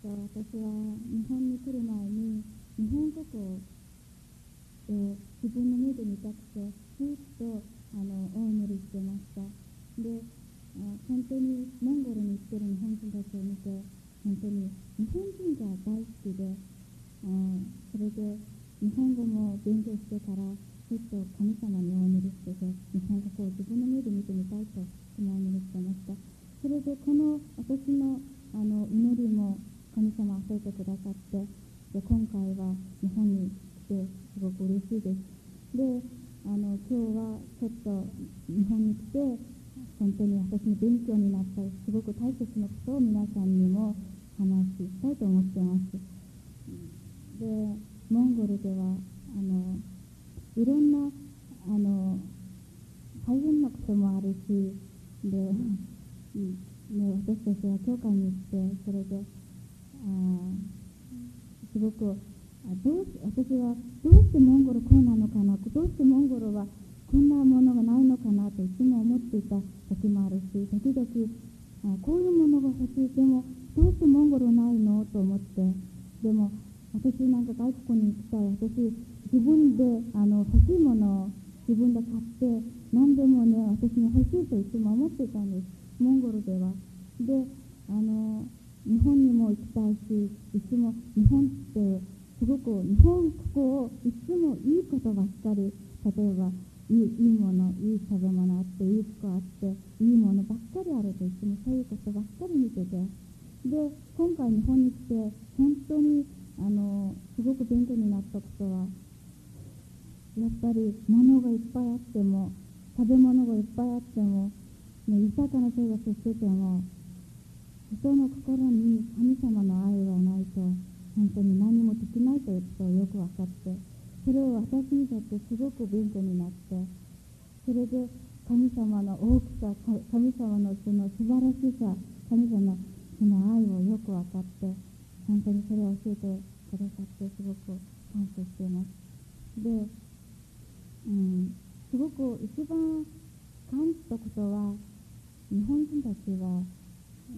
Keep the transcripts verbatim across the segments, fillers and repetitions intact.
私は日本に来る前に日本国を、えー、自分の目で見たくてずっとあのお祈りしてました。で、あ本当にモンゴルに行ってる日本人たちを見て本当に日本人が大好きで、あそれで日本語も勉強してからずっと神様にお祈りしてて、日本国を自分の目で見てみたいとお祈りしてました。それでこの私のあの祈りも神様は与えてくださって、で今回は日本に来てすごく嬉しいです。で、あの今日はちょっと日本に来て本当に私の勉強になったり、すごく大切なことを皆さんにも話したいと思っています。で、モンゴルではあのいろんなあの大変なこともあるし、で、ね、私たちは教会に行って、それであすごくあどう私はどうしてモンゴルこうなのかな、どうしてモンゴルはこんなものがないのかなといつも思っていた時もあるし、時々あこういうものが欲しい、でもどうしてモンゴルないのと思って、でも私なんか外国に行きたい、私自分であの欲しいものを自分で買って何でもね私に欲しいといつも思っていたんです、モンゴルでは。で、あの日本にも行きたいし、いつも日本ってすごく日本ここいつもいいことばっかり、例えばいい、いいもの、いい食べ物あって、いい服あって、いいものばっかりあるといつもそういうことばっかり見てて、で今回日本に来て本当にあのすごく勉強になったことは、やっぱり物がいっぱいあっても、食べ物がいっぱいあっても、ね、豊かな生活してても、人の心に神様の愛がないと本当に何もできないということをよく分かって、それを私にとってすごく勉強になって、それで神様の大きさ、神様のその素晴らしさ、神様のその愛をよく分かって、本当にそれを教えてくださってすごく感謝しています。で、うん、すごく一番感じたことは、日本人たちは、うん、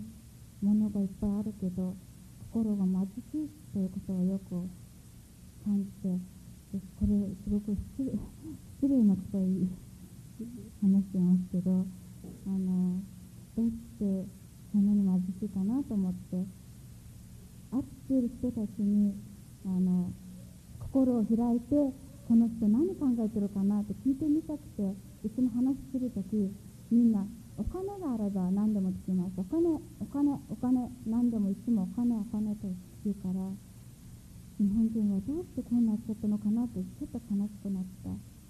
物がいっぱいあるけど心が貧しいということをよく感じて、でこれすごく失礼、失礼なことを話してますけど、あのどうしてそんなに貧しいかなと思って、会っている人たちにあの心を開いて、この人何考えてるかなって聞いてみたくて、いつも話するときみんなお金があれば何でもできます、お金お金お金何でもいつもお金お金と言うから、日本人はどうしてこうなっちゃったのかなってちょっと悲しくなった。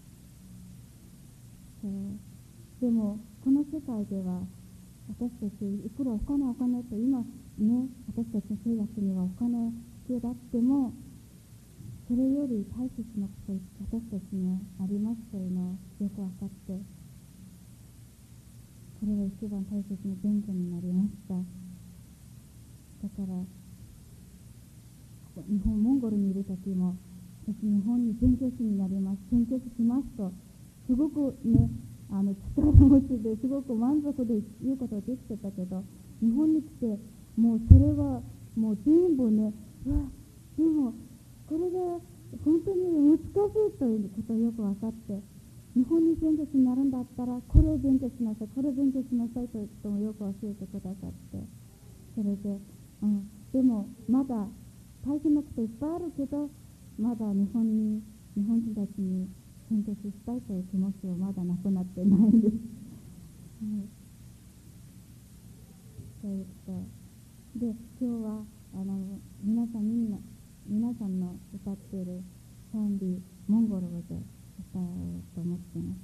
でもこの世界では私たちいくらお金お金と今ね、私たちの生活にはお金必要だっても、それより大切なこと私たちにはありますというのをよく分かって、これが一番大切な勉強になりました。だから日本モンゴルにいる時も、私日本に宣教師になります、宣教師しますとすごくね、あの力持ちですごく満足で言うことができてたけど、日本に来てもうそれはもう全部ね、うわでもこれが本当に難しいということをよく分かって、日本に宣教師になるんだったらこれを勉強しなさい、これを勉強しなさいということもよく教えてくださって、それで、うん、でもまだ大変なこといっぱいあるけど、まだ日本に日本人たちに宣教師したいという気持ちはまだなくなってないんです。はい、そういうことで、今日はあの皆さんみんな皆さんの歌っている賛美モンゴル語で歌おうと思っています。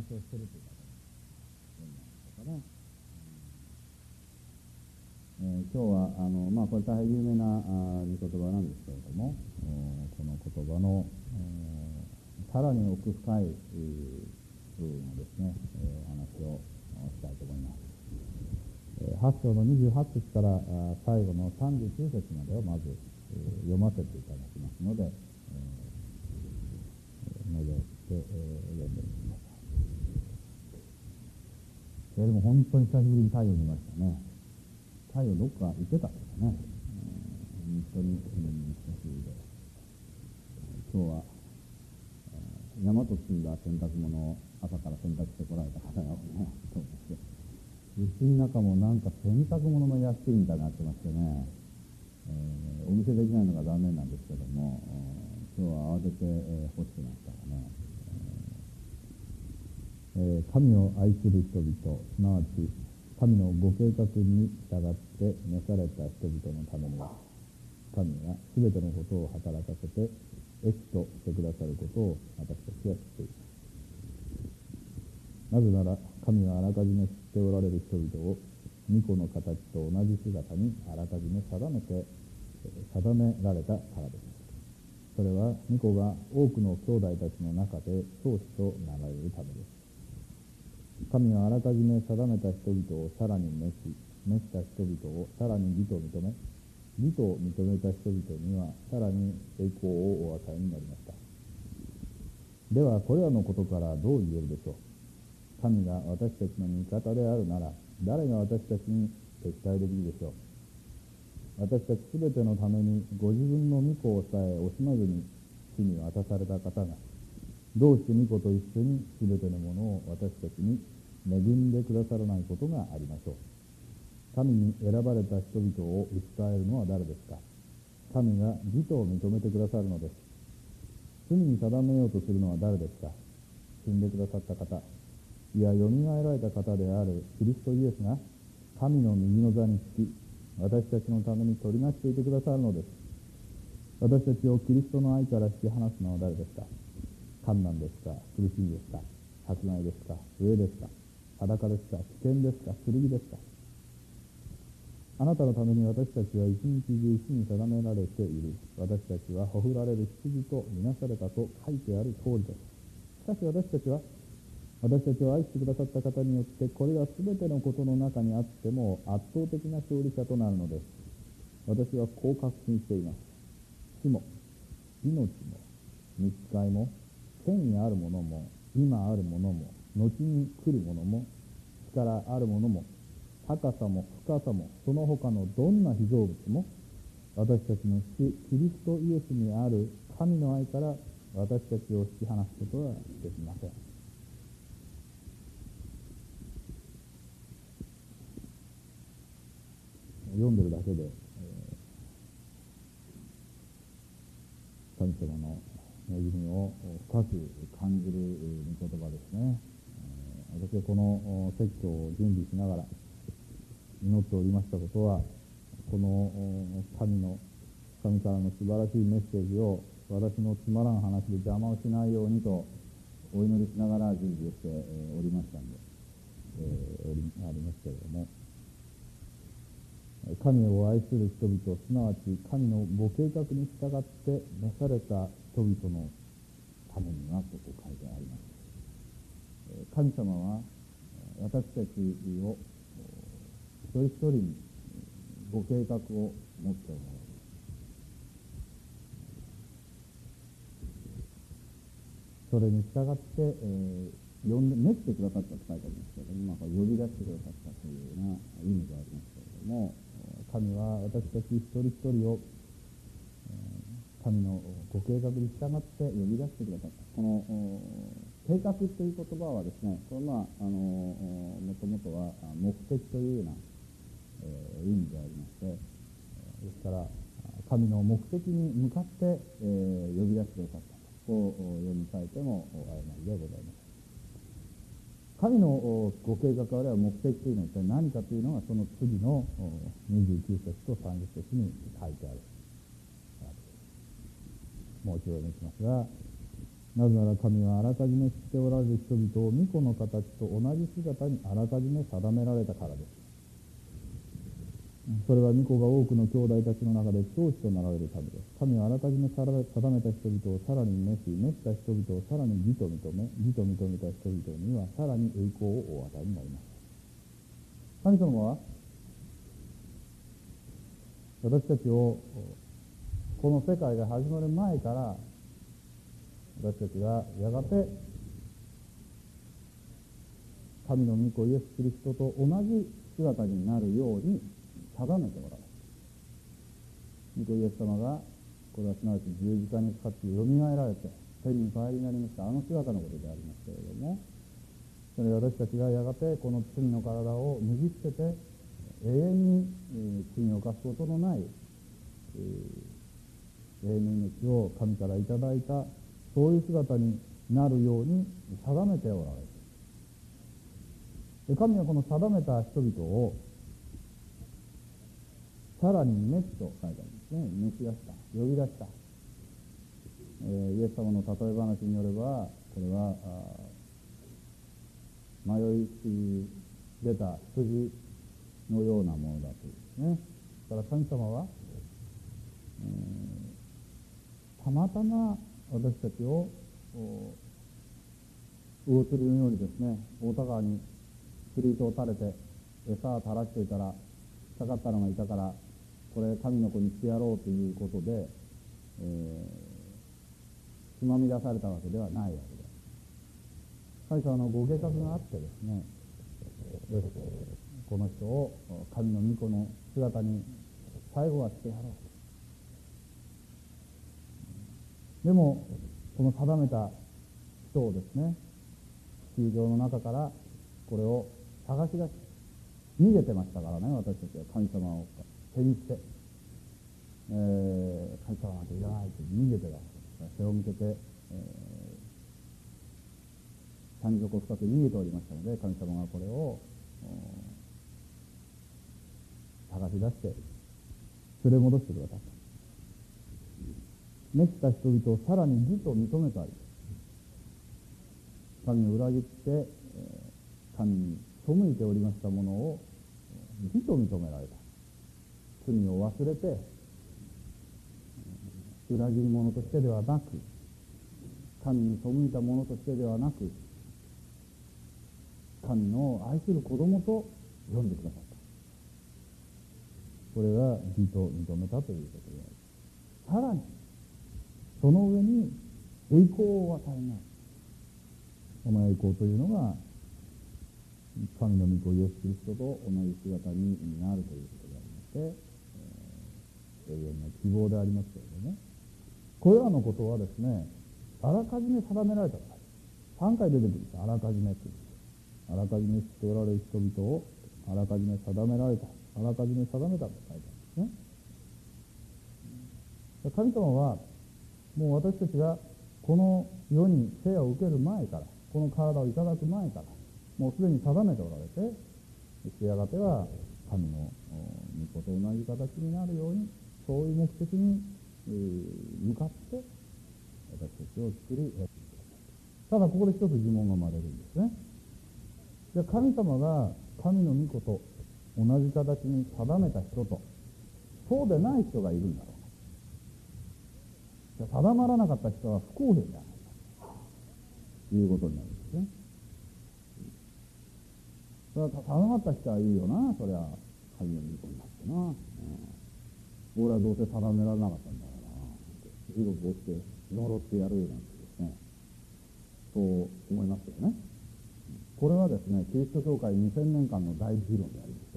をしているという方がいるんじゃないでしょうかね。えー、今日はあの、まあ、これ大変有名な御言葉なんですけれども、この言葉のさらに奥深い部分をですね、えー、お話をしたいと思います。はち章のにじゅうはち節から最後のさんじゅうきゅう節までをまず読ませていただきますので、えー、のぞいて、えー、読んでみてください。それでも本当に久しぶりに太陽見ましたね。太陽どっか行ってたんですかね。本当に、うん、久しぶりで、今日は山と積んだ洗濯物を朝から洗濯してこられた方がね、そうです。うちの中もなんか洗濯物の屋敷みたいになってましてね、えー、お見せできないのが残念なんですけども、今日は慌てて、えー、干してましたらね、えー、神を愛する人々、すなわち神のご計画に従って召された人々のためには、神がすべてのことを働かせて益としてくださることを私たちは知っています。なぜなら神はあらかじめ知っておられる人々を御子の形と同じ姿にあらかじめ定めて定められたからです。それは御子が多くの兄弟たちの中で長子となられるためです。神はあらかじめ定めた人々をさらに召し、召した人々をさらに義と認め、義と認めた人々にはさらに栄光をお与えになりました。ではこれらのことからどう言えるでしょう。神が私たちの味方であるなら、誰が私たちに敵対できるでしょう。私たちすべてのためにご自分の御子をさえ惜しまずに地に渡された方が、どうして御子と一緒にすべてのものを私たちに恵んでくださらないことがありましょう。神に選ばれた人々を訴えるのは誰ですか。神が義と認めてくださるのです。罪に定めようとするのは誰ですか。死んでくださった方、いや、よみがえられた方であるキリストイエスが神の右の座につき、私たちのために取りなしていてくださるのです。私たちをキリストの愛から引き離すのは誰ですか。患難ですか、苦しみですか、迫害ですか、飢えですか、裸ですか、危険ですか、剣ですか。あなたのために私たちは一日中死に定められている。私たちはほふられる羊とみなされたと書いてある通りです。しかし私たちは、私たちを愛してくださった方によって、これらすべてのことの中にあっても圧倒的な勝利者となるのです。私はこう確信しています。死も、命も、密会も、天にあるものも、今あるものも、後に来るものも、力あるものも、高さも深さも、その他のどんな被造物も、私たちの主キリストイエスにある神の愛から私たちを引き離すことはできません。読んでるだけで、えー、神様の恵みを深く感じる御言葉ですね。えー、私はこの説教を準備しながら祈っておりましたことは、この神の神からの素晴らしいメッセージを私のつまらん話で邪魔をしないようにとお祈りしながら準備をしておりましたので、えー、おりありますけれども、神を愛する人々、すなわち神のご計画に従って召された人々のためにはと書いてあります。神様は私たちを一人一人にご計画を持っておられます。それに従って、えー、呼んで召してくださったと書いてありますけれども、呼び出してくださったというような意味でありますけれども、神は私たち一人一人を神のご計画に従って呼び出してくださった。この計画という言葉はですね、これはあのもともとは目的というような、えー、意味でありまして、ですから神の目的に向かって、えー、呼び出してくださった。こう読み替えても誤りではございません。神のご計画あるいは目的というのは一体何かというのが、その次のにじゅうきゅう節とさんじゅう節に書いてある。もう一度読みしますが、 なぜなら神はあらかじめ知っておられる人々を御子の形と同じ姿にあらかじめ定められたからです。それは御子が多くの兄弟たちの中で長子となられるためです。神はあらかじめ定めた人々をさらに召し、召した人々をさらに義と認め、義と認めた人々にはさらに栄光をお与えになりました。神様は私たちをこの世界が始まる前から私たちがやがて神の御子イエス・キリストと同じ姿になるように定めておられる。御子イエス様が、これはすなわち十字架にかかってよみがえられて天に帰りになりましたあの姿のことでありますけれども、それ私たちがやがてこの罪の体を脱ぎ捨てて永遠に、えー、罪を犯すことのない、えー、永遠の命を神からいただいた、そういう姿になるように定めておられる。で、神はこの定めた人々をさらに召しと書いてあるんですね。召し出した、呼び出した、えー、イエス様の例え話によれば、これは迷い出た羊のようなものだというですね。だから神様は、えー、たまたま私たちを魚釣りのようにですね、大田川に釣り糸を垂れて餌を垂らしていたらかかったのがいたから、これ神の子にしてやろうということで、えー、つまみ出されたわけではないわけです。神様のご計画があってですね、この人を神の御子の姿に最後はしてやろう。でもこの定めた人をですね、地球上の中からこれを探し出し逃げてましたからね、私たちは神様を手にして、えー、神様なんていらないと逃げてたわけです。背を向けて、えー、谷底深く逃げておりましたので、神様がこれを探し出して連れ戻してくださった。召した人々をさらに義と認めたり、神を裏切って、えー、神に背いておりましたものを義と認められた。罪を忘れて裏切り者としてではなく、神に背いた者としてではなく、神の愛する子供と呼んでくださった。これが義と認めたということである。さらにその上に栄光を与えない。この栄光というのが神の御子イエス・キリストと同じ姿になるということでありまして、えー、永遠の希望でありますけれども、これらのことはですね、あらかじめ定められたからです。さんかい出てくるんです。あらかじめという。あらかじめ知っておられる人々をあらかじめ定められた、あらかじめ定めたと書いてあるんですね。神様はもう私たちがこの世に生を受ける前から、この体をいただく前から、もうすでに定めておられて、そしてやがては神の御子と同じ形になるように、そういう目的に向かって私たちを作り、ただここで一つ疑問が生まれるんですね。じゃあ神様が神の御子と同じ形に定めた人と、そうでない人がいるんだろう。じゃあ定まらなかった人は不公平じゃないかということになるんですね。それは定まった人は言うよな、そりゃ神の御子になってな、うん、俺はどうせ定められなかったんだからな、地獄を落ちて呪ってやるなんてですね、そう思いますよね。これはですね、キリスト教会にせんねんかんの大議論でありまして、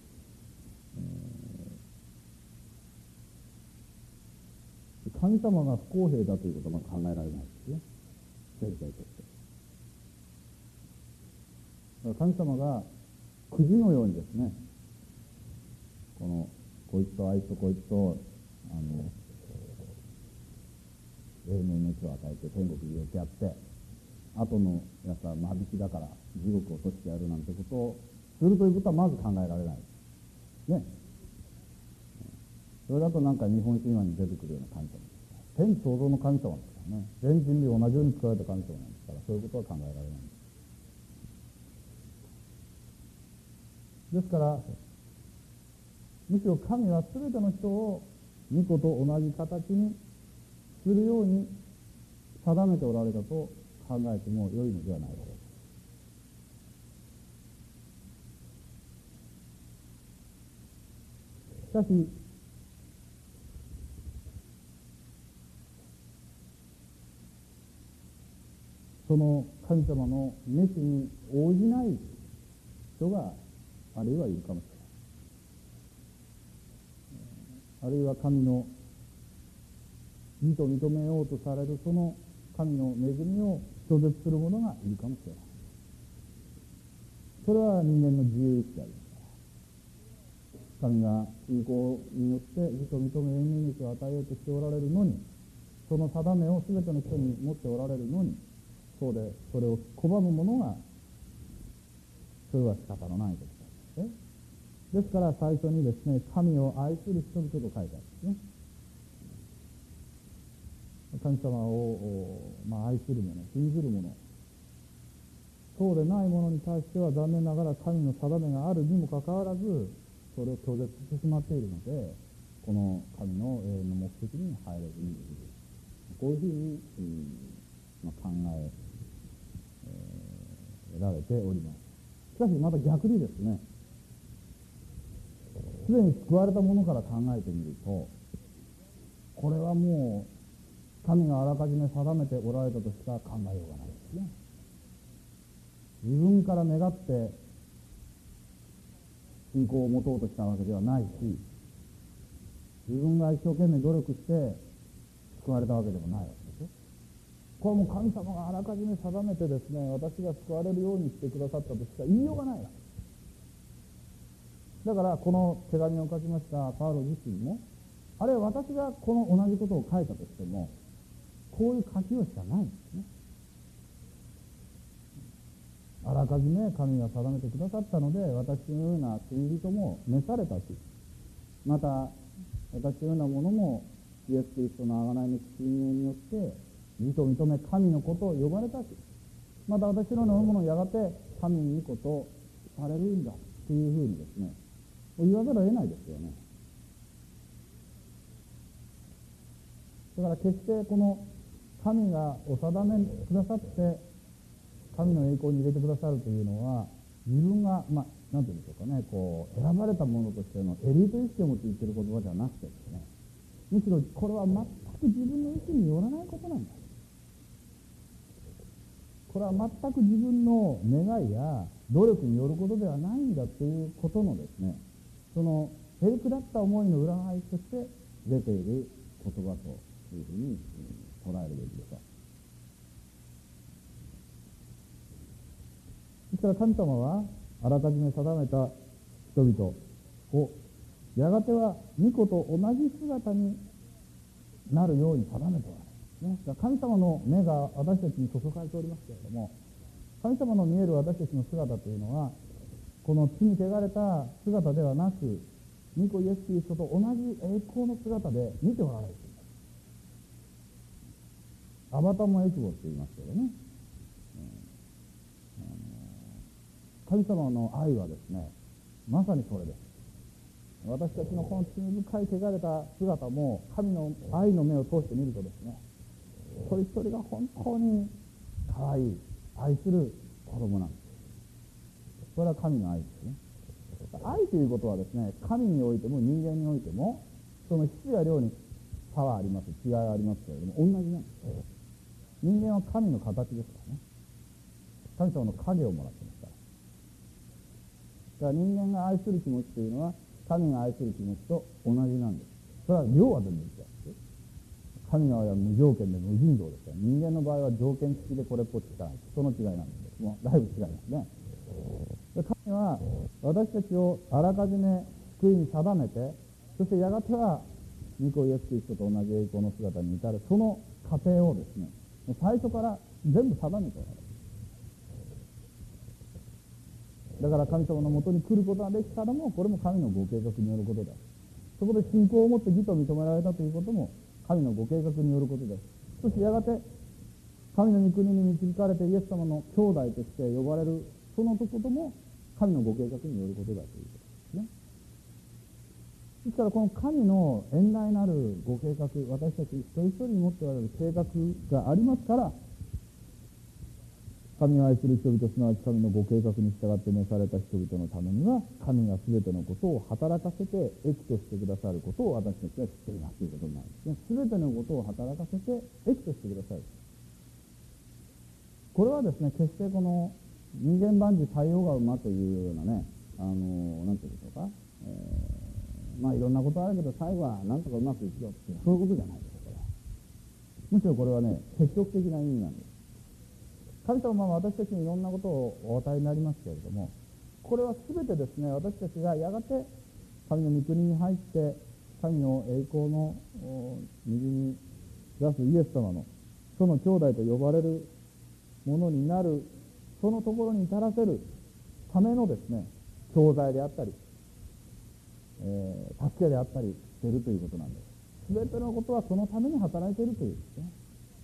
えー、神様が不公平だということは考えられないですね、全体として。神様がくじのようにですね、このこいつとあいつとこいつとあの永遠の命を与えて天国に入れてやって、後のやつは間引きだから地獄を落としてやるなんてことをするということはまず考えられないね。それだとなんか日本神話に出てくるような神様です。天創造の神様ですかよね。全人類同じように作られた神様なんですから、そういうことは考えられないんです。ですからむしろ神は全ての人を御子と同じ形にするように定めておられたと考えても良いのではないだろうか。しかしその神様の召しに応じない人があるいはいるかもしれない。あるいは神の義と認めようとされるその神の恵みを拒絶する者がいるかもしれない。それは人間の自由意志でありますから。神が信仰によって義と認め永遠の命を与えようとしておられるのに、その定めを全ての人に持っておられるのに、そうでそれを拒む者が、それは仕方のないことですね。ですから最初にですね、神を愛する人々と書いてあるんですね。神様を、まあ、愛する者、信ずる者、そうでない者に対しては残念ながら神の定めがあるにもかかわらず、それを拒絶してしまっているので、この神の永遠の目的に入れずにいる。こういうふうに、まあ、考ええー、られております。しかしまた逆にですね、すでに救われたものから考えてみると、これはもう神があらかじめ定めておられたとしか考えようがないですね。自分から願って信仰を持とうとしたわけではないし、自分が一生懸命努力して救われたわけでもないわけですよ。これはもう神様があらかじめ定めてですね、私が救われるようにしてくださったとしか言いようがないわけです。だからこの手紙を書きましたパウロ自身も、あるいは私がこの同じことを書いたとしても、こういう書きようしかないんですね。あらかじめ神が定めてくださったので、私のような罪人も召されたし、また私のようなものもイエス・キリストの贖いの信用によって義と認め神のことを呼ばれたし、また私のようなものをやがて神の御子とされるんだというふうにですね、言わざるを得ないですよね。だから決してこの神がお定めくださって神の栄光に入れてくださるというのは、自分がまあ何て言うんでしょうかね、こう選ばれたものとしてのエリート意識を持って言ってる言葉じゃなくてですね、むしろこれは全く自分の意思によらないことなんだ。これは全く自分の願いや努力によることではないんだということのですね、そのへりくだった思いの裏返しとして出ている言葉というふうに捉えるべきでしょう。ですから神様はあらかじめ定めた人々をやがては御子と同じ姿になるように定めておられる、ね、神様の目が私たちに注がれておりますけれども、神様の見える私たちの姿というのはこの地に汚れた姿ではなく、御子イエス・キリストと同じ栄光の姿で見ておられる。アバタモエクボと言いますけどね、神様の愛はですね、まさにそれです。私たちのこの罪深い汚れた姿も神の愛の目を通して見るとですね、一人一人が本当に可愛い愛する子供なんです。それは神の愛ですね。愛ということはですね、神においても人間においてもその質や量に差はあります、違いはありますけれども、同じなんです。人間は神の形ですからね。神様の影をもらってますから。だから人間が愛する気持ちというのは神が愛する気持ちと同じなんです。それは量は全然違うんです。神の愛は無条件で無尽蔵ですから、人間の場合は条件付きでこれっぽっちしかない。その違いなんですけども、だいぶ違いますね。神は私たちをあらかじめ救いに定めて、そしてやがては御子イエス・キリストと同じ栄光の姿に至るその過程をですね、最初から全部定めておられる。だから神様のもとに来ることができたのも、これも神のご計画によることです。そこで信仰を持って義と認められたということも神のご計画によることです。 そしてやがて神の御国に導かれてイエス様の兄弟として呼ばれるそのことも神のご計画によることだということですね。ですからこの神の遠大なるご計画、私たち一人一人に持っておられる計画がありますから、神を愛する人々、すなわち神のご計画に従って召された人々のためには、神がすべてのことを働かせて益としてくださることを私たちは知っていますということになるんですね。すべてのことを働かせて益としてくださる。これはですね、決してこの人間万事採用が馬というようなね、あのなんていうんでしょうか、えー、まあいろんなことあるけど最後はなんとかうまくいくよっていうそういうことじゃないですこれは。むしろこれはね、積極的な意味なんです。神様は私たちにいろんなことをお与えになりますけれども、これは全てですね、私たちがやがて神の御国に入って神の栄光の右に出すイエス様のその兄弟と呼ばれるものになる、そのところに至らせるためのですね、教材であったり、えー、助けであったりしているということなんです。全てのことはそのために働いているというですね。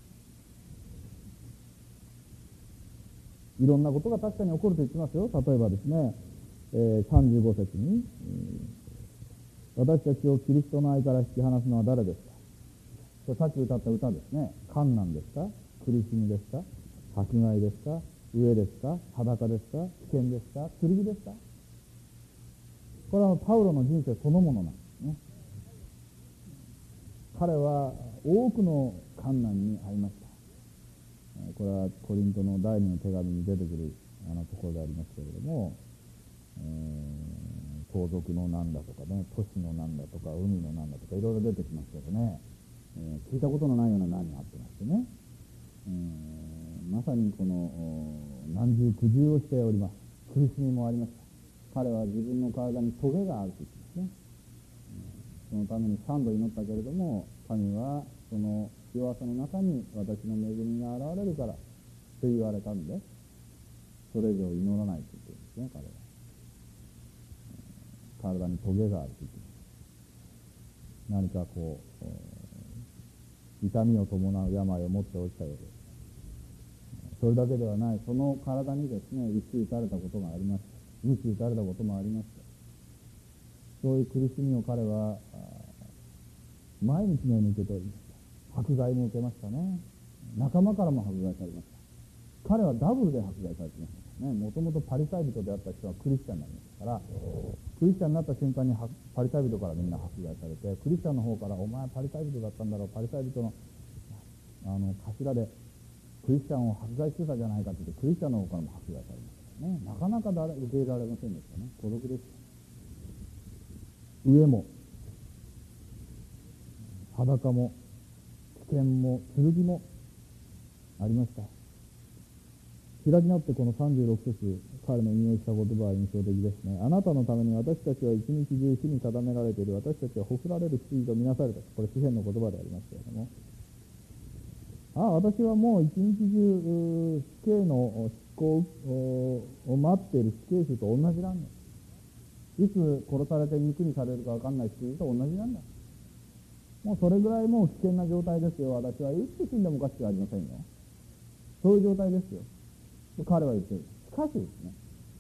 いろんなことが確かに起こると言ってますよ。例えばですね、えー、さんじゅうご節に、うん、私たちをキリストの愛から引き離すのは誰ですか。これさっき歌った歌ですね。困難ですか、苦しみですか、迫害ですか、飢えですか、裸ですか、危険ですか、剣ですか。これはパウロの人生そのものなんですね。彼は多くの困難に遭いました。これはコリントの第二の手紙に出てくるあのところでありますけれども、えー、盗賊のなんだとかね、都市のなんだとか海のなんだとかいろいろ出てきますけどね、えー、聞いたことのないような難にあってましてね、えー、まさにこの難重苦渋をしております。苦しみもありました。彼は自分の体にトゲがあると言ってますね。そのために三度祈ったけれども、神はその弱さの中に私の恵みが現れるからと言われたんで、それ以上祈らないと言ってるんですね。彼は体にトゲがあると言ってます。何かこう痛みを伴う病を持っておったようです。それだけではない、その体にですね、一打たれたことがありました。二打たれたこともありました。そういう苦しみを彼は毎日のように受けておりました。迫害も受けましたね。仲間からも迫害されました。彼はダブルで迫害されていましたね。もともとパリサイ人であった人はクリスチャンになりましたから、クリスチャンになった瞬間にパリサイ人からみんな迫害されて、クリスチャンの方からお前パリサイ人だったんだろう、パリサイ人のあの頭でクリスチャンを迫害してたじゃないかと言って、クリスチャンの方からも迫害されましたね。なかなか誰受け入れられませんでしたね。孤独です。上も裸も危険も剣もありました。開き直ってこのさんじゅうろく節、彼の引用した言葉は印象的ですね。あなたのために私たちは一日中火に定められている。私たちはほふられる羊とみなされた。これ詩篇の言葉でありますけれども、ああ、私はもう一日中死刑の執行を待っている死刑囚と同じなんだ。いつ殺されて肉にされるか分かんない羊と同じなんだ。もうそれぐらいもう危険な状態ですよ。私はいつ死んでもおかしくありませんよ。そういう状態ですよ。彼は言ってる。しかしですね、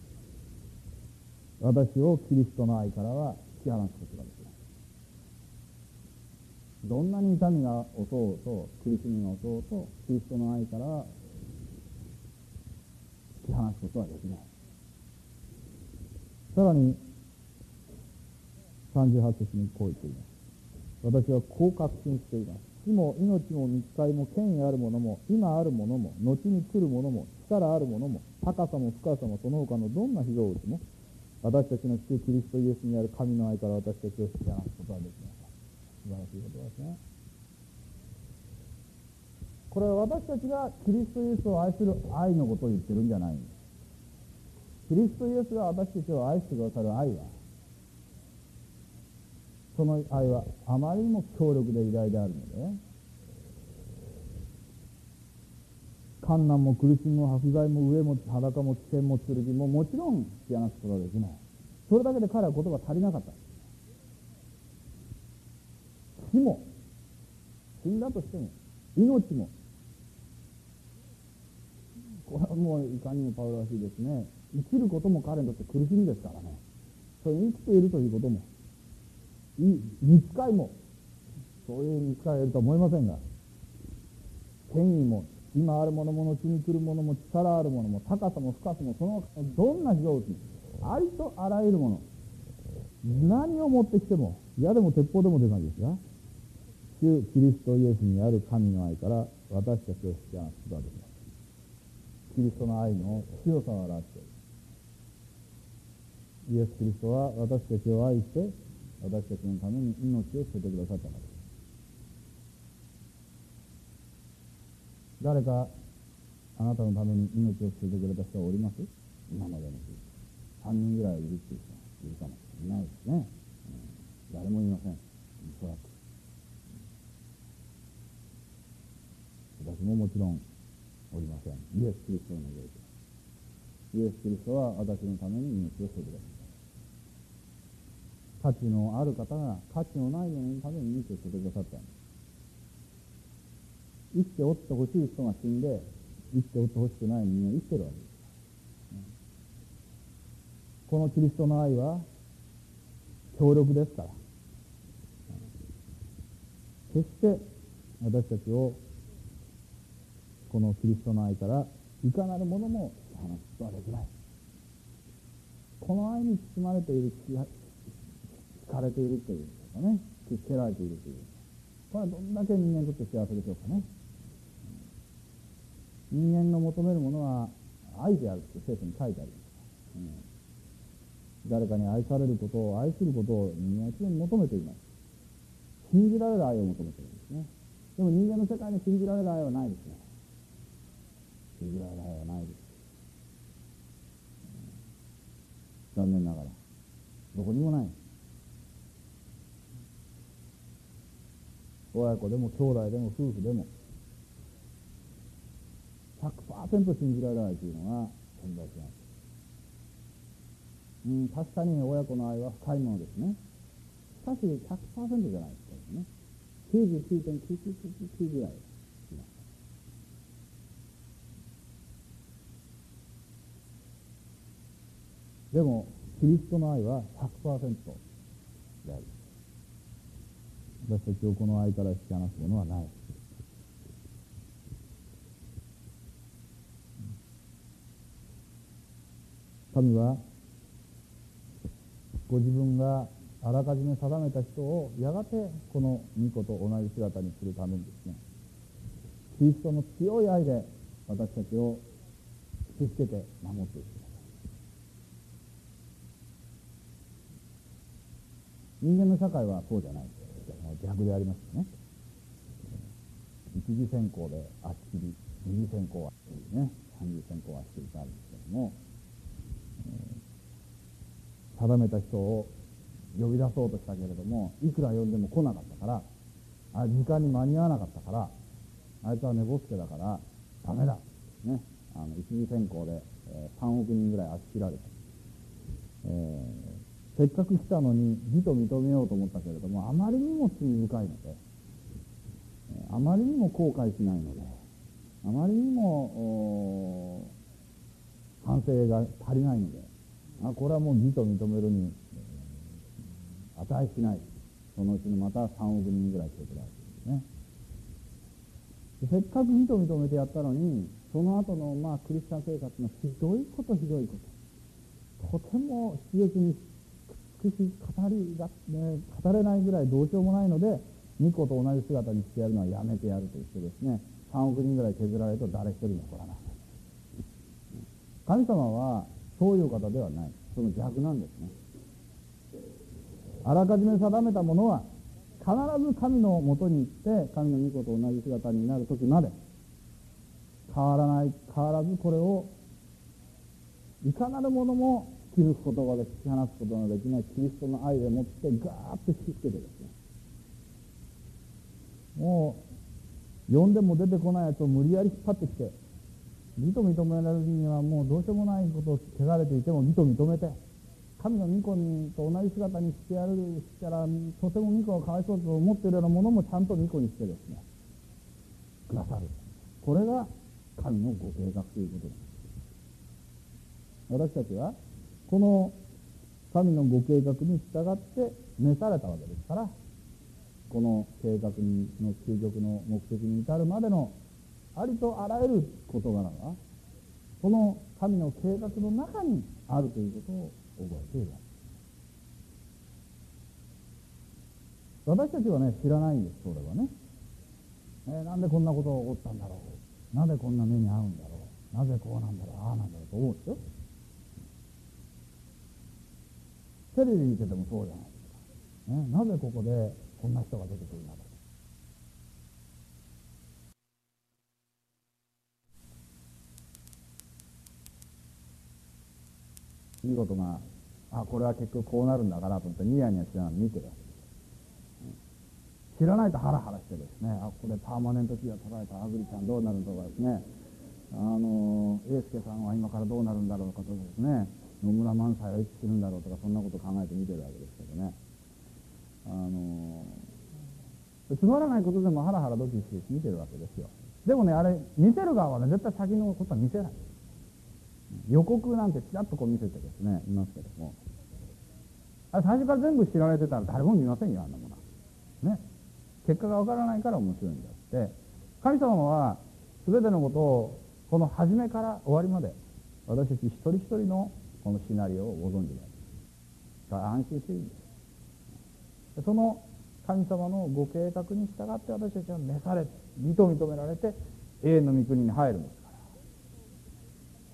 私をキリストの愛からは引き離すことができない。どんなに痛みが襲おうと、苦しみが襲おうと、キリストの愛からは引き離すことはできない。さらにさんじゅうはち節にこう言っています。私はこう確信しています。死も命も肉体も権威あるものも今あるものも後に来るものも力あるものも高さも深さもその他のどんな非常物も私たちの主キリストイエスにある神の愛から私たちを引き離すことはできません。素晴らしいことですね。これは私たちがキリストイエスを愛する愛のことを言ってるんじゃないんです。キリストイエスが私たちを愛してくださる愛は、その愛はあまりにも強力で偉大であるので、困難も苦しみも迫害も飢えも裸も危険も剣ももちろん引き離すことはできない。それだけで彼は言葉足りなかった。死も死んだとしても命も、これはもういかにもパウロらしいですね。生きることも彼にとって苦しみですからね。それに生きているということも、見つかいも、そういう見つかいがいるとは思いませんが、権威も、今あるものも後に来るものも、力あるものも、高さも深さも、そのどんな非常識、ありとあらゆるもの、何を持ってきても、矢でも鉄砲でも出ないですが、主キリストイエスにある神の愛から私たちを引き離すことができます。キリストの愛の強さを表している。イエス・キリストは私たちを愛して、私たちのために命を捨ててくださったのです。誰かあなたのために命を捨ててくれた人はおります？今までの人さんにんぐらいいるっていう人はいるかもしれないですね、うん、誰もいません。おそらく私ももちろんおりません。イエス・キリストを除いて、イエス・キリストは私のために命を捨ててくださった。価値のある方が価値のないもののために命を捨ててくださったんです。生きておってほしい人が死んで、生きておってほしくない人間が生きてるわけです。このキリストの愛は強力ですから、決して私たちをこのキリストの愛からいかなるものも引き離すことはできない。この愛に包まれている、惹かれているというかね、つけられているという、これはどんだけ人間にとって幸せでしょうかね。人間の求めるものは愛であるって聖書に書いてあります。うん、誰かに愛されることを、愛することを人間は常に求めています。信じられる愛を求めているんですね。でも人間の世界に信じられる愛はないですね。信じられる愛はないです。うん、残念ながらどこにもない。親子でも兄弟でも夫婦でも ひゃくパーセント 信じられないというのが存在します。うん、確かに親子の愛は深いものですね。しかし ひゃくパーセント じゃないですね。きゅうじゅうきゅうてんきゅうきゅうきゅうきゅう ぐらいします。でもキリストの愛は ひゃくパーセント であります。私たちをこの愛から引き離すものはない。神はご自分があらかじめ定めた人をやがてこの御子と同じ姿にするためにですね、キリストの強い愛で私たちを引きつけて守っていく。人間の社会はそうじゃない。逆でありますよね。一次選考で足切り、二次選考は足切りね、三次選考は足切りとあるんですけども、えー、定めた人を呼び出そうとしたけれども、いくら呼んでも来なかったから、あ時間に間に合わなかったから、あいつは寝ぼすけだからダメだ、ね、あの一次選考で、えー、さんおくにんぐらい足切られた。えーせっかく来たのに義と認めようと思ったけれども、あまりにも罪深いので、あまりにも後悔しないので、あまりにも反省が足りないので、あこれはもう義と認めるに、えー、値しない。そのうちにまたさんおくにんぐらい来てくれるんですね。せっかく義と認めてやったのに、その後のまあクリスチャン生活のひどいことひどいこと、とても悲劇に語りが、ね、語れないぐらいどうしようもないので、御子と同じ姿にしてやるのはやめてやると言ってですね、さんおくにんぐらい削られると誰一人残らない。神様はそういう方ではない。その逆なんですね。あらかじめ定めたものは必ず神のもとに行って、神の御子と同じ姿になる時まで変わらない、変わらずこれをいかなるものも気づくことができ、引き離すことのできないキリストの愛でもってガーッと引きつけてですね、もう呼んでも出てこないやつを無理やり引っ張ってきて、義と認められるにはもうどうしようもないことを汚れていても義と認めて、神の御子にと同じ姿にしてやるしたら、とても御子がかわいそうと思っているようなものもちゃんと御子にしてですね、 くださる。これが神のご計画ということなんです。私たちはこの神のご計画に従って召されたわけですから、この計画の究極の目的に至るまでのありとあらゆる事柄がこの神の計画の中にあるということを覚えているわけです。私たちはね、知らないんです、それはね。えー、なんでこんなことが起こったんだろう、なぜこんな目に遭うんだろう、なぜこうなんだろう、ああなんだろうと思うんですよ。テレビ見ててもそうじゃないですか、ね、なぜここでこんな人が出てくるんだろう。いいことが、あ、これは結局こうなるんだからと思ってニヤニヤしながら見てるわけです。知らないとハラハラしてですね、あ、これパーマネントキーが取られたアグリちゃんどうなるのとかですね、あの英介さんは今からどうなるんだろうかとかですね、野村萬斎はいつ死ぬんだろうとか、そんなこと考えて見てるわけですけどね、あのつまらないことでもハラハラドキドキして見てるわけですよ。でもね、あれ見せる側はね、絶対先のことは見せない。予告なんてちらっとこう見せてですねいますけども、あれ最初から全部知られてたら誰も見ませんよ、あんなものはね。結果がわからないから面白いんであって、神様は全てのことをこの初めから終わりまで私たち一人一人のこのシナリオをご存知であるから安心していいんです。その神様のご計画に従って私たちは召されて義と認められて永遠の御国に入るんですから、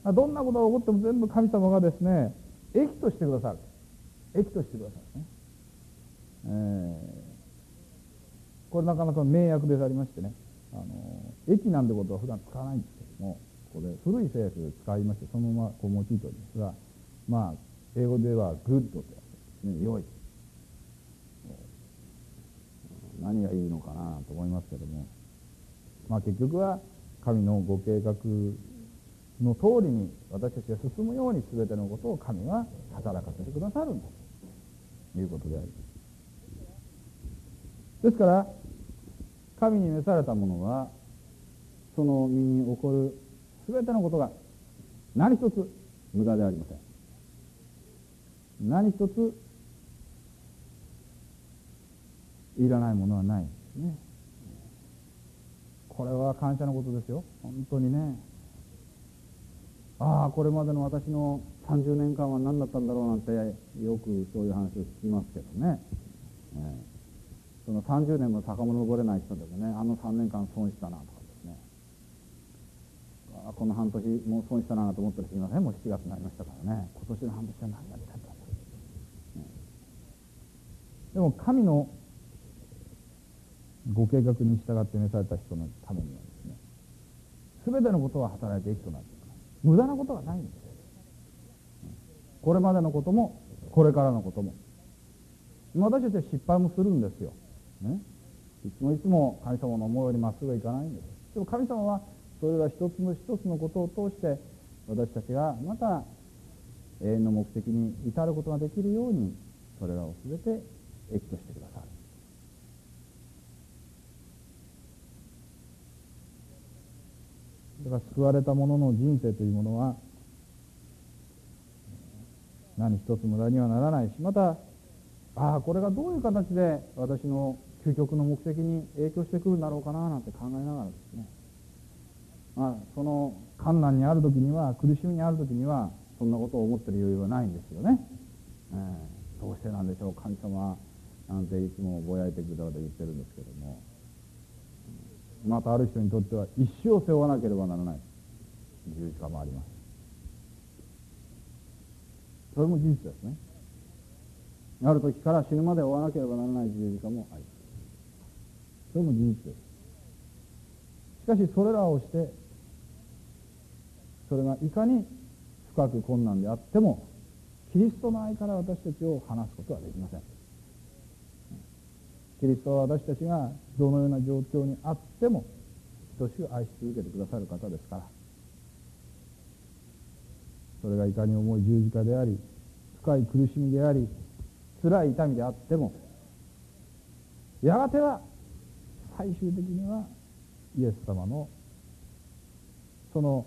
どんなことが起こっても全部神様がですね益としてくださる。益としてくださるね、えーこれなかなか名訳でありましてね、あの益なんてことは普段使わないんですけども、これ古い聖書で使いましてそのままこう用いておりますが、まあ英語ではグッドとですね、良い、何がいいのかなと思いますけども、まあ結局は神のご計画の通りに私たちが進むように全てのことを神は働かせてくださるんだということであります。ですから神に召された者はその身に起こる全てのことが何一つ無駄ではありません。何一ついらないものはないんですね。これは感謝のことですよ、本当にね。ああ、これまでの私のさんじゅうねんかんは何だったんだろうなんてよくそういう話を聞きますけどね、えーそのさんじゅうねんも遡れない人でもね、あのさんねんかん損したなとかですね、あこの半年もう損したなと思ったらすみません、もうしちがつになりましたからね、今年の半年は何やってたんだろう、ね、でも神のご計画に従って召された人のためにはですね、全てのことは働いて益となっていく、無駄なことはないんですよ。これまでのこともこれからのことも、私たちは失敗もするんですよね、いつもいつも神様の思うようにまっすぐはいかないんです。でも神様はそれら一つの一つのことを通して私たちがまた永遠の目的に至ることができるようにそれらを全て益としてくださる。だから救われた者の人生というものは何一つ無駄にはならないし、またああこれがどういう形で私の究極の目的に影響してくるんだろうかななんて考えながらですね、まあ、その困難にある時には苦しみにある時にはそんなことを思ってる余裕はないんですよね、えー、どうしてなんでしょう神様なんていつもぼやいてくださって言ってるんですけども、またある人にとっては一生背負わなければならない十字架もあります。それも事実ですね。ある時から死ぬまで追わなければならない十字架もあります。それも事実です。しかしそれらをしてそれがいかに深く困難であってもキリストの愛から私たちを離すことはできません。キリストは私たちがどのような状況にあっても等しく愛し続けてくださる方ですから、それがいかに重い十字架であり深い苦しみであり辛い痛みであってもやがては最終的にはイエス様のその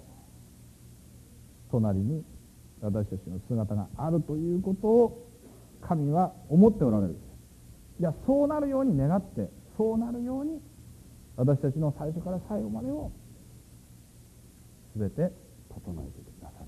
隣に私たちの姿があるということを神は思っておられる。いや、そうなるように願って、そうなるように私たちの最初から最後までを全て整えてくださる。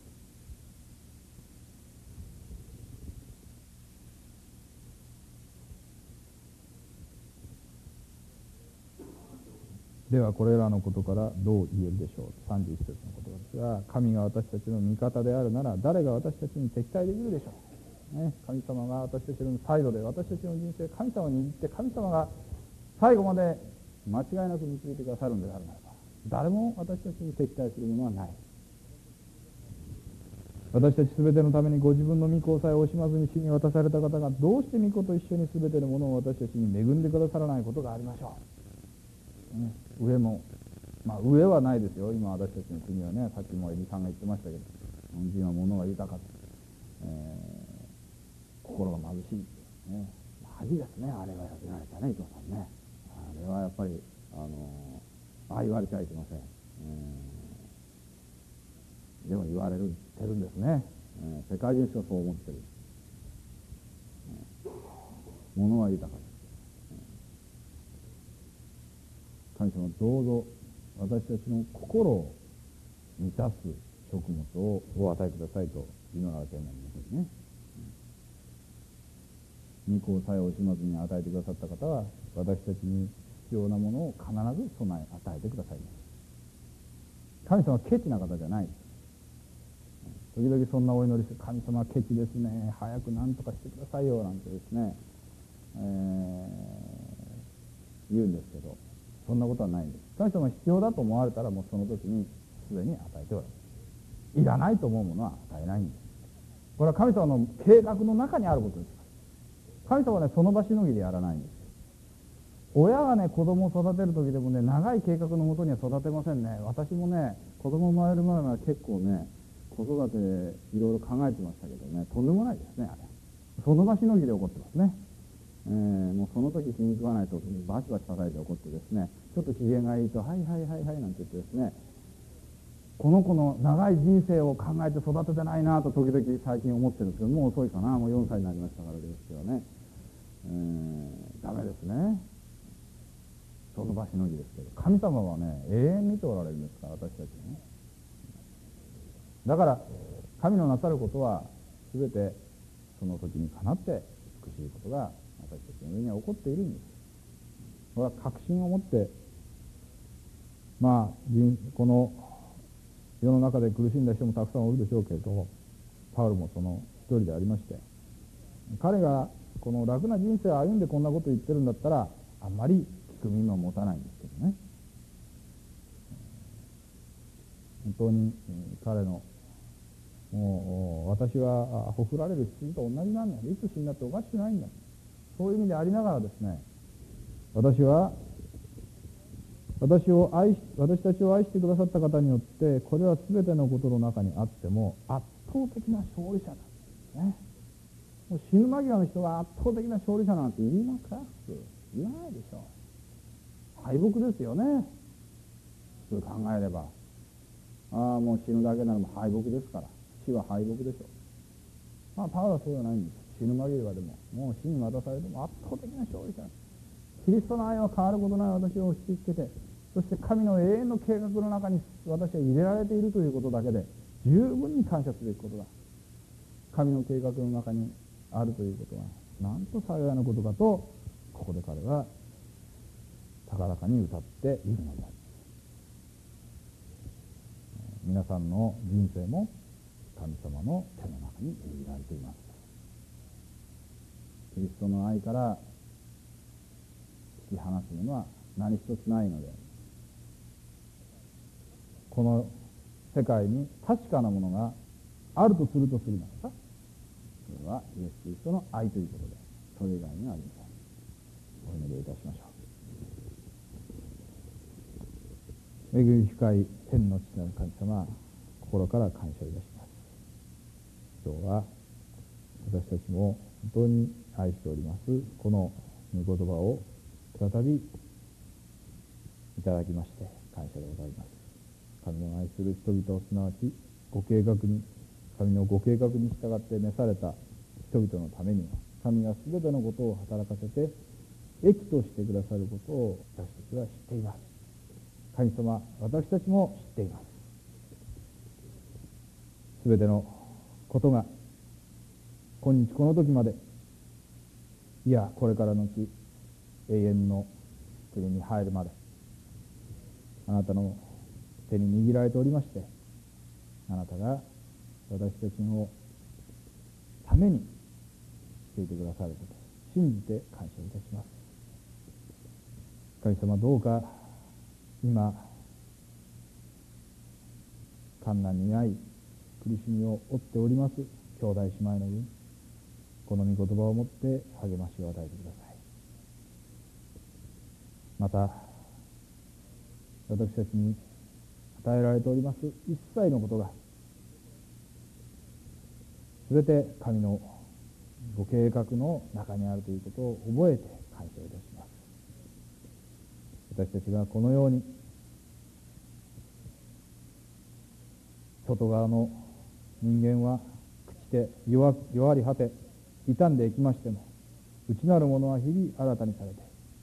ではこれらのことからどう言えるでしょう。さんじゅういち節の言葉ですが、神が私たちの味方であるなら誰が私たちに敵対できるでしょう、ね、神様が私たちのサイドで、私たちの人生神様に握って、神様が最後まで間違いなく導いてくださるのであるならば、誰も私たちに敵対するものはない。私たちすべてのためにご自分の御子さえ惜しまずに死に渡された方が、どうして御子と一緒にすべてのものを私たちに恵んでくださらないことがありましょう、ね、上も、まあ上はないですよ。今私たちの国はね、さっきもエビさんが言ってましたけど、日本人は物が豊か、えー、心が貧しい、ね、恥ですね。あれは言われたね、伊藤さんね。あれはやっぱりあのああ言われちゃいけません、えー、でも言われるてるんですね、えー、世界中の人はそう思ってる、えー、物は豊かです、えー、神様どうぞ私たちの心を満たす食物をお与えくださいと祈られているんですね。御子をさえ惜しまずに与えてくださった方は、私たちに必要なものを必ず備え与えてくださいます。神様はケチな方じゃないです。時々そんなお祈りして、神様はケチですね、早く何とかしてくださいよなんてですね、えー、言うんですけど、そんなことはないんです。神様は必要だと思われたら、もうその時にすでに与えておられる。いらないと思うものは与えないんです。これは神様の計画の中にあることです。神様はね、その場しのぎでやらないんです。親がね、子供を育てる時でもね、長い計画のもとには育てませんね。私もね、子供生まれる前は結構ね、子育ていろいろ考えてましたけどね、とんでもないですね、あれ。その場しのぎで起こってますね。えー、もうその時気に食わないとバチバチ叩いて怒ってですね、ちょっと機嫌がいいと、はいはいはいはいなんて言ってですね、この子の長い人生を考えて育ててないなと時々最近思ってるんですけど、もう遅いかな、もうよんさいになりましたからですけどね、えー、ダメですね。その場しのぎですけど、神様はね、永遠見ておられるんですから、私たちね。だから神のなさることは全てその時にかなって美しいことが私たちの上には起こっているんです。これは確信を持って、まあこの世の中で苦しんだ人もたくさんおるでしょうけれど、パウロもその一人でありまして、彼がこの楽な人生を歩んでこんなこと言ってるんだったら、あんまり聞く耳も持たないんですけどね。本当に彼のもう私はほふられる羊と同じなんだ、いつ死んだっておかしくないんだ、そういう意味でありながらですね、私は私を愛し私たちを愛してくださった方によって、これは全てのことの中にあっても圧倒的な勝利者なんですね。もう死ぬ間際の人は圧倒的な勝利者なんて言いますか？言わないでしょう。敗北ですよね、普通考えれば。ああ、もう死ぬだけならもう敗北ですから、死は敗北でしょう。まあパウロはそうじゃないんです。死ぬ間際でも、もう死に渡されても圧倒的な勝利者。キリストの愛は変わることない私を押し付けて、そして神の永遠の計画の中に私は入れられているということだけで十分に感謝すべきことだ。神の計画の中にあるということはなんと幸いなことかと、ここで彼は高らかに歌っているのである。皆さんの人生も神様の手の中に握られています。キリストの愛から引き離すものは何一つないので、この世界に確かなものがあるとするとするならば、それはイエス・キリストの愛ということで、それ以外にはありません。お祈りをいたしましょう。恵み深い天の父なる神様、心から感謝いたします。今日は私たちも本当に愛しておりますこの御言葉を再びいただきまして感謝でございます。神の愛する人々、すなわちご計画に神のご計画に従って召された人々のためには、神がすべてのことを働かせて益としてくださることを私たちは知っています。神様、私たちも知っています。すべてのことが今日この時まで、いやこれからのち永遠の国に入るまで、あなたの手に握られておりまして、あなたが私たちのためにしていてくださることを信じて感謝いたします。神様、どうか今困難に遭い苦しみを負っております兄弟姉妹の分、この御言葉をもって励ましを与えてください。また私たちに与えられております一切のことがすべて神のご計画の中にあるということを覚えて感謝いたします。私たちがこのように外側の人間は朽ちて 弱, 弱り果て傷んでいきましても、内なるものは日々新たにされて、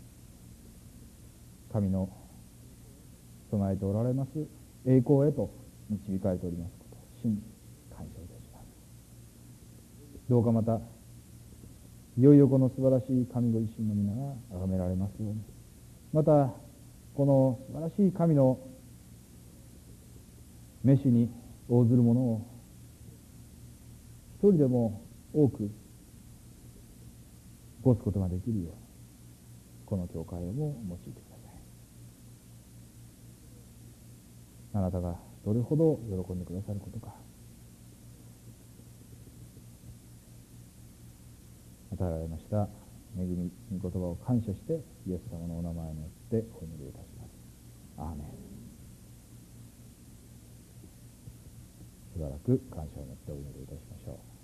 神の備えておられます栄光へと導かれておりますことを信じ感謝いたします。どうかまたいよいよこの素晴らしい神ご自身の皆が崇められますように、またこの素晴らしい神の召しに応ずるものを一人でも多く起こすことができるように、この教会をも用いてください。あなたがどれほど喜んでくださることか、与えられました恵み御言葉を感謝して、イエス様のお名前によってお祈りいたします。アーメン。しばらく感謝を持ってお祈りいたしましょう。